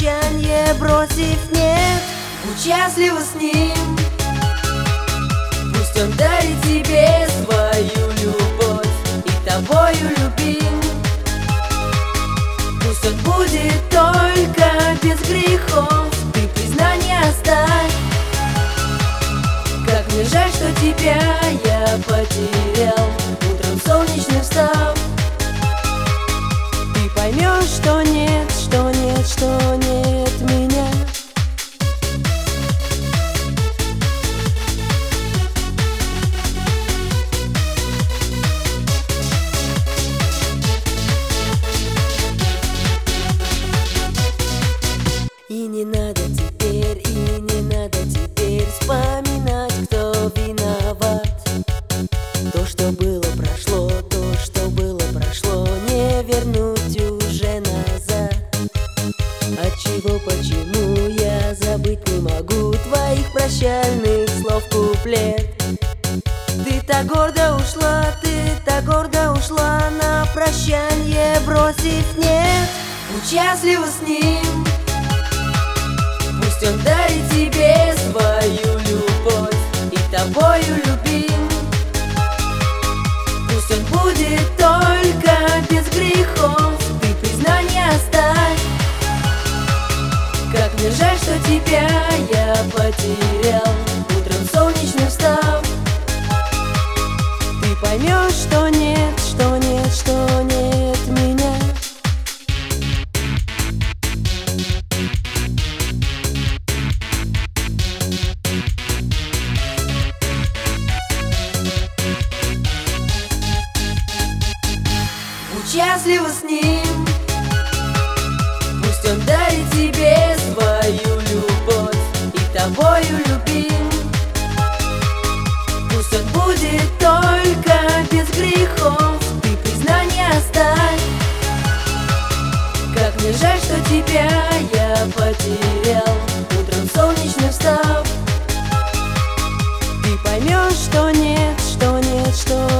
прощанье бросив нет. Будь счастлива с ним, пусть он дарит тебе свою любовь и тобою любим. Пусть он будет только без грехов, ты признание оставь. Как мне жаль, что тебя я потерял, утром солнечным встав. Ты поймешь, что нет, что нет, что нет меня. И не надо теперь, и не надо теперь вспоминать, кто виноват. То, что было, прошло, то, что было, прошло, не вернуть уже назад. Отчего, почему я забыть не могу твоих прощальных слов куплет? Ты так гордо ушла, ты так гордо ушла, на прощанье бросив нет. Будь счастлива с ним, пусть он дарит тебе свою любовь и тобою любим. Пусть он будет только без грехов, ты признание оставь. Как мне жаль, что тебя я потерял, утром солнечным встав. Ты поймешь, что нет, что нет, что нет меня. Будь счастлива с ним, пусть он дарит тебе свою любовь и тобою любим. Пусть он будет только без грехов, ты признание оставь. Как мне жаль, что тебя я потерял, утром солнечным встав. Ты поймешь, что нет, что нет, что